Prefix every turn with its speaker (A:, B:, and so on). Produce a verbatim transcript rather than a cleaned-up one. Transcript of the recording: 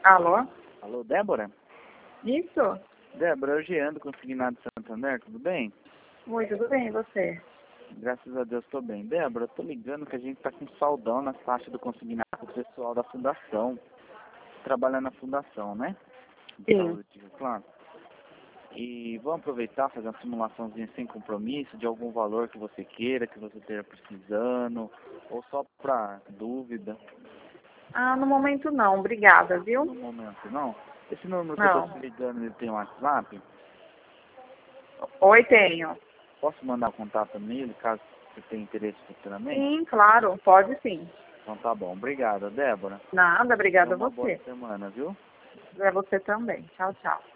A: Alô?
B: Alô, Débora?
A: Isso?
B: Débora, eu Jean do Consignado Santander, tudo bem?
A: Oi, tudo bem, e você?
B: Graças a Deus estou bem. Débora, tô ligando que a gente tá com saldão na faixa do Consignado do pessoal da fundação. Trabalha na fundação, né? De
A: Sim.
B: saúde, claro. E vamos aproveitar, fazer uma simulaçãozinha sem compromisso, de algum valor que você queira, que você esteja precisando, ou só pra dúvida.
A: Ah, no momento não, obrigada, viu?
B: No momento, não? Esse número que eu tô
A: Não.
B: te ligando, ele tem um WhatsApp?
A: Oi, tenho.
B: Posso mandar contato nele, caso você tenha interesse futuramente?
A: Sim, claro, pode sim.
B: Então tá bom. Obrigado, Débora.
A: Nada,
B: Tenha
A: obrigada a
B: uma boa
A: você.
B: semana, viu?
A: Pra você também. Tchau, tchau.